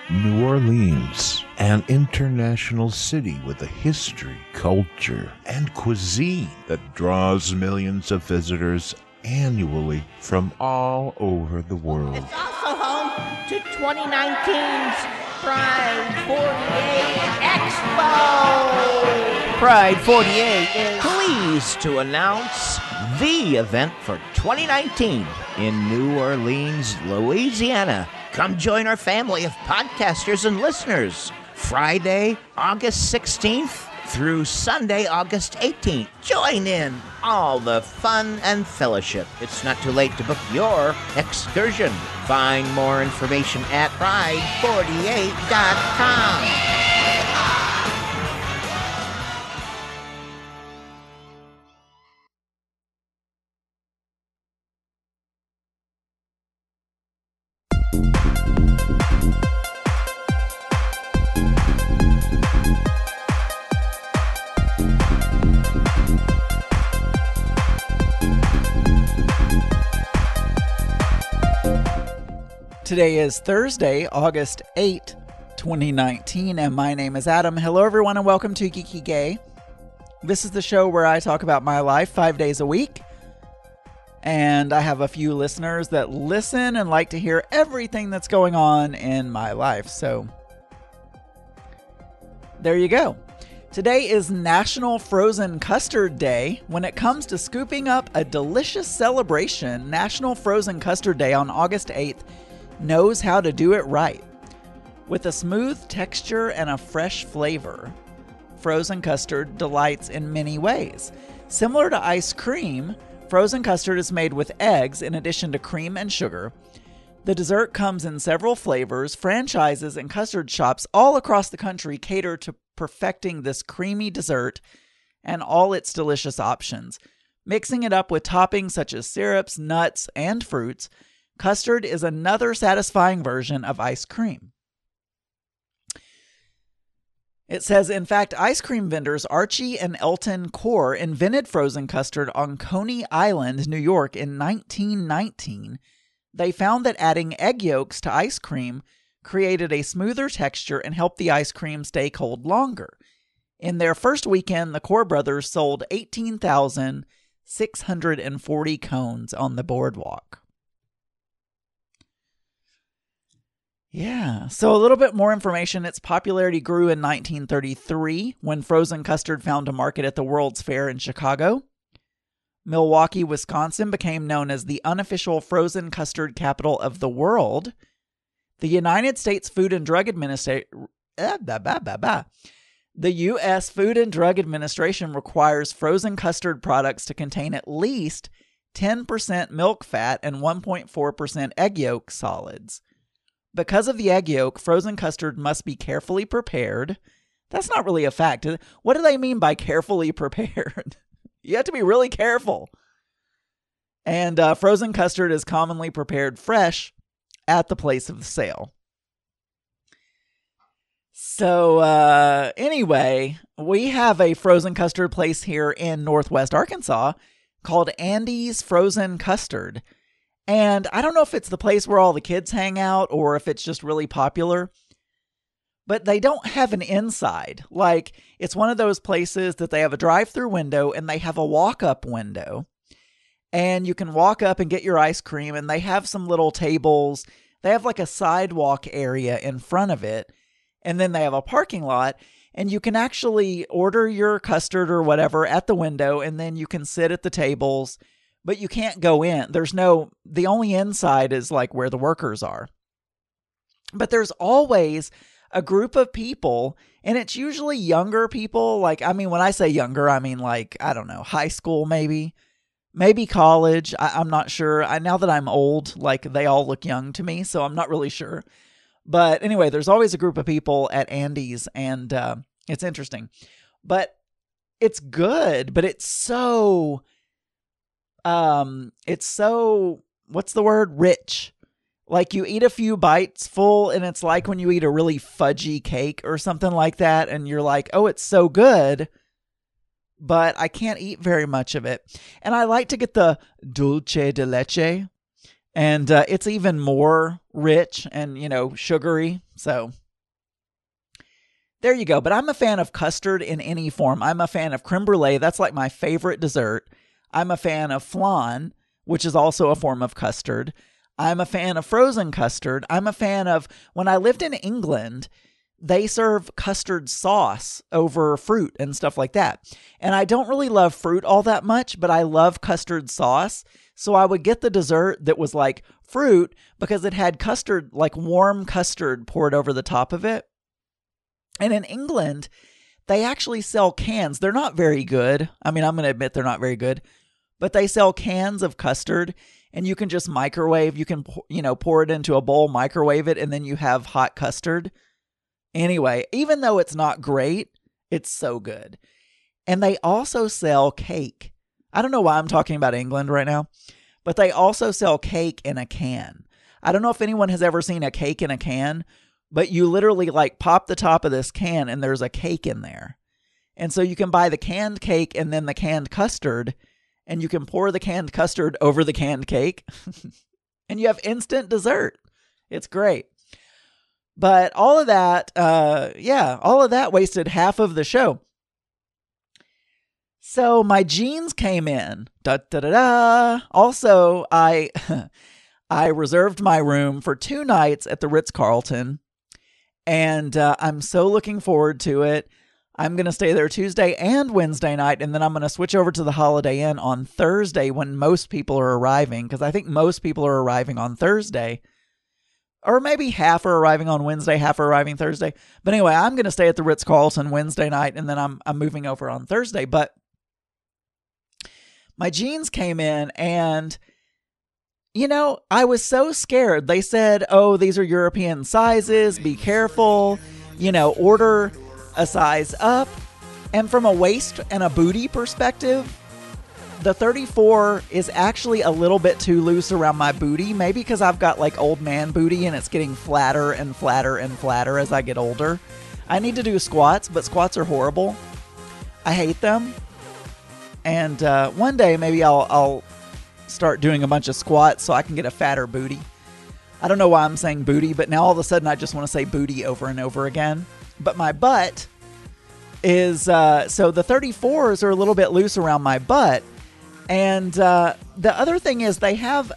New Orleans, an international city with a history, culture, and cuisine that draws millions of visitors annually from all over the world. It's also home to 2019's Pride 48 Expo. Pride 48 is pleased to announce the event for 2019 in New Orleans, Louisiana. Come join our family of podcasters and listeners Friday, August 16th through Sunday, August 18th. Join in all the fun and fellowship. It's not too late to book your excursion. Find more information at pride48.com. Today is Thursday, August 8, 2019, and my name is Adam. Hello, everyone, and welcome to Geeky Gay. This is the show where I talk about my life 5 days a week, and I have a few listeners that listen and like to hear everything that's going on in my life, so there you go. Today is National Frozen Custard Day. When it comes to scooping up a delicious celebration, National Frozen Custard Day on August 8th knows how to do it right. With a smooth texture and a fresh flavor, frozen custard delights in many ways. Similar to ice cream, frozen custard is made with eggs in addition to cream and sugar. The dessert comes in several flavors. Franchises and custard shops all across the country cater to perfecting this creamy dessert and all its delicious options. Mixing it up with toppings such as syrups, nuts, and fruits, custard is another satisfying version of ice cream. It says, in fact, ice cream vendors Archie and Elton Core invented frozen custard on Coney Island, New York in 1919. They found that adding egg yolks to ice cream created a smoother texture and helped the ice cream stay cold longer. In their first weekend, the Core brothers sold 18,640 cones on the boardwalk. Yeah, so a little bit more information. Its popularity grew in 1933 when frozen custard found a market at the World's Fair in Chicago. Milwaukee, Wisconsin became known as the unofficial frozen custard capital of the world. The United States Food and Drug Administration, the U.S. Food and Drug Administration requires frozen custard products to contain at least 10% milk fat and 1.4% egg yolk solids. Because of the egg yolk, frozen custard must be carefully prepared. That's not really a fact. What do they mean by carefully prepared? You have to be really careful. And frozen custard is commonly prepared fresh at the place of the sale. So anyway, we have a frozen custard place here in Northwest Arkansas called Andy's Frozen Custard. And I don't know if it's the place where all the kids hang out or if it's just really popular, but they don't have an inside. Like, it's one of those places that they have a drive-through window and they have a walk-up window. And you can walk up and get your ice cream, and they have some little tables. They have like a sidewalk area in front of it, and then they have a parking lot. And you can actually order your custard or whatever at the window, and then you can sit at the tables. But you can't go in. The only inside is like where the workers are. But there's always a group of people, and it's usually younger people. Like, I mean, when I say younger, I mean like, I don't know, high school maybe college. I'm not sure. Now that I'm old, like they all look young to me, so I'm not really sure. But anyway, there's always a group of people at Andy's, and it's interesting. But it's good, but it's so... what's the word? Rich. Like, you eat a few bites full and it's like when you eat a really fudgy cake or something like that, and you're like, oh, it's so good, but I can't eat very much of it. And I like to get the dulce de leche. And it's even more rich and, sugary. So there you go. But I'm a fan of custard in any form. I'm a fan of creme brulee. That's like my favorite dessert. I'm a fan of flan, which is also a form of custard. I'm a fan of frozen custard. I'm a fan of, when I lived in England, they serve custard sauce over fruit and stuff like that. And I don't really love fruit all that much, but I love custard sauce. So I would get the dessert that was like fruit because it had custard, like warm custard poured over the top of it. And in England, they actually sell cans. They're not very good. I mean, I'm going to admit they're not very good, but they sell cans of custard and you can just microwave. You can, pour it into a bowl, microwave it, and then you have hot custard. Anyway, even though it's not great, it's so good. And they also sell cake. I don't know why I'm talking about England right now, but they also sell cake in a can. I don't know if anyone has ever seen a cake in a can, but you literally like pop the top of this can and there's a cake in there. And so you can buy the canned cake and then the canned custard, and you can pour the canned custard over the canned cake and you have instant dessert. It's great. But all of that, all of that wasted half of the show. So my jeans came in. Also, I reserved my room for 2 nights at the Ritz-Carlton, and I'm so looking forward to it. I'm going to stay there Tuesday and Wednesday night, and then I'm going to switch over to the Holiday Inn on Thursday when most people are arriving, because I think most people are arriving on Thursday. Or maybe half are arriving on Wednesday, half are arriving Thursday. But anyway, I'm going to stay at the Ritz-Carlton Wednesday night, and then I'm moving over on Thursday. But my jeans came in, and, I was so scared. They said, oh, these are European sizes. Be careful. Order a size up. And from a waist and a booty perspective, the 34 is actually a little bit too loose around my booty. Maybe because I've got like old man booty and it's getting flatter and flatter and flatter as I get older. I need to do squats, but squats are horrible. I hate them. And one day maybe I'll start doing a bunch of squats so I can get a fatter booty. I don't know why I'm saying booty, but now all of a sudden I just want to say booty over and over again. But my butt is, so the 34s are a little bit loose around my butt. And the other thing is they have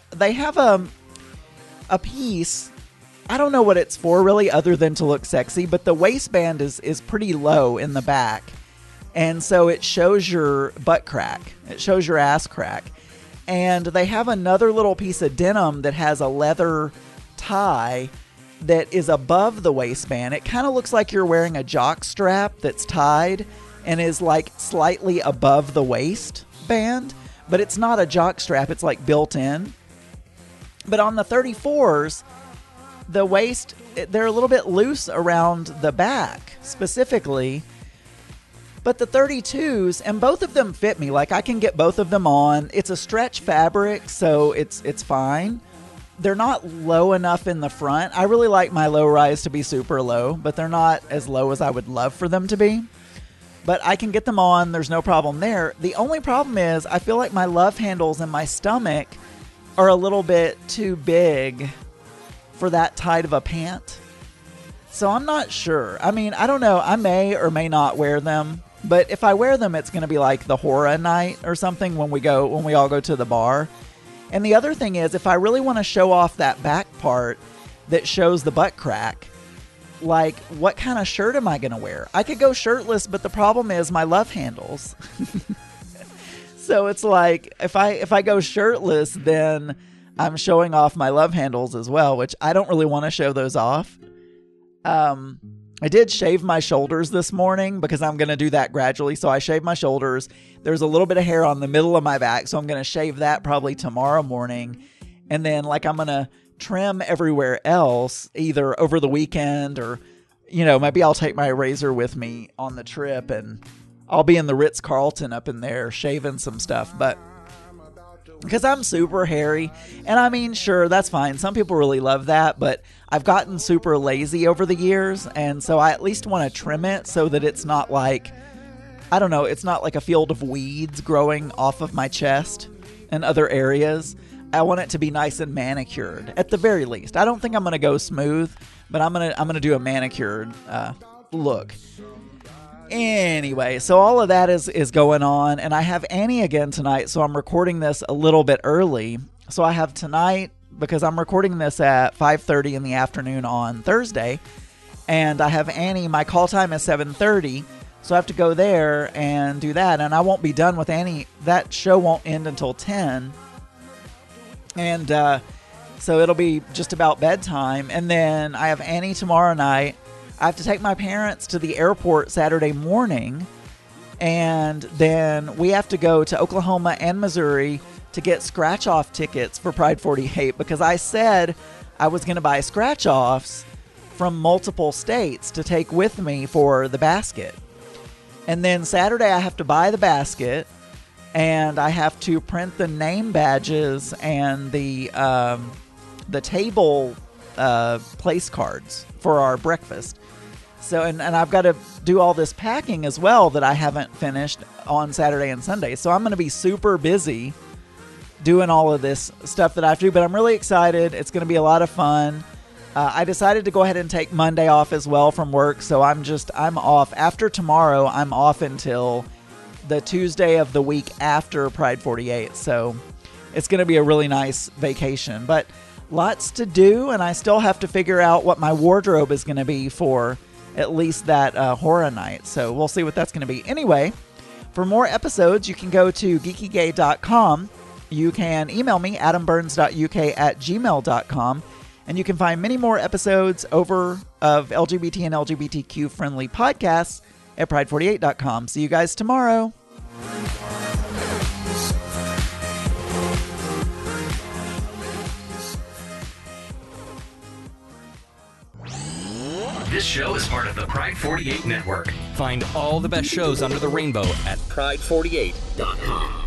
a piece, I don't know what it's for really other than to look sexy, but the waistband is pretty low in the back. And so it shows your butt crack. It shows your ass crack. And they have another little piece of denim that has a leather tie that is above the waistband. It kind of looks like you're wearing a jock strap that's tied and is like slightly above the waistband, but it's not a jock strap. It's like built in. But on the 34s, the waist, they're a little bit loose around the back specifically. But the 32s, and both of them fit me. Like I can get both of them on. It's a stretch fabric, so it's fine. They're not low enough in the front. I really like my low rise to be super low, but they're not as low as I would love for them to be. But I can get them on. There's no problem there. The only problem is I feel like my love handles and my stomach are a little bit too big for that tight of a pant. So I'm not sure. I mean, I don't know. I may or may not wear them. But if I wear them, it's going to be like the Hora night or something when we all go to the bar. And the other thing is, if I really want to show off that back part that shows the butt crack, like what kind of shirt am I going to wear? I could go shirtless, but the problem is my love handles. So it's like if I go shirtless, then I'm showing off my love handles as well, which I don't really want to show those off. I did shave my shoulders this morning because I'm going to do that gradually. So I shaved my shoulders. There's a little bit of hair on the middle of my back, so I'm going to shave that probably tomorrow morning. And then like I'm going to trim everywhere else either over the weekend or, maybe I'll take my razor with me on the trip and I'll be in the Ritz-Carlton up in there shaving some stuff. But because I'm super hairy, and I mean, sure, that's fine. Some people really love that, but I've gotten super lazy over the years, and so I at least want to trim it so that it's not like, I don't know, it's not like a field of weeds growing off of my chest and other areas. I want it to be nice and manicured at the very least. I don't think I'm gonna go smooth, but I'm gonna do a manicured look. Anyway, so all of that is going on, and I have Annie again tonight, so I'm recording this a little bit early. So I have tonight, because I'm recording this at 5:30 in the afternoon on Thursday, and I have Annie. My call time is 7:30, so I have to go there and do that, and I won't be done with Annie. That show won't end until 10. And so it'll be just about bedtime. And then I have Annie tomorrow night. I have to take my parents to the airport Saturday morning. And then we have to go to Oklahoma and Missouri to get scratch-off tickets for Pride 48, because I said I was going to buy scratch-offs from multiple states to take with me for the basket. And then Saturday I have to buy the basket, and I have to print the name badges and the table place cards for our breakfast. So, and I've got to do all this packing as well that I haven't finished on Saturday and Sunday. So I'm going to be super busy doing all of this stuff that I have to do, but I'm really excited. It's going to be a lot of fun. I decided to go ahead and take Monday off as well from work. So I'm off after tomorrow. I'm off until the Tuesday of the week after Pride 48. So it's going to be a really nice vacation, but lots to do. And I still have to figure out what my wardrobe is going to be for at least that horror night. So we'll see what that's going to be. Anyway, for more episodes, you can go to geekygay.com. You can email me, adamburns.uk@gmail.com. And you can find many more episodes over of LGBT and LGBTQ friendly podcasts at pride48.com. See you guys tomorrow. This show is part of the Pride 48 network. Find all the best shows under the rainbow at pride48.com.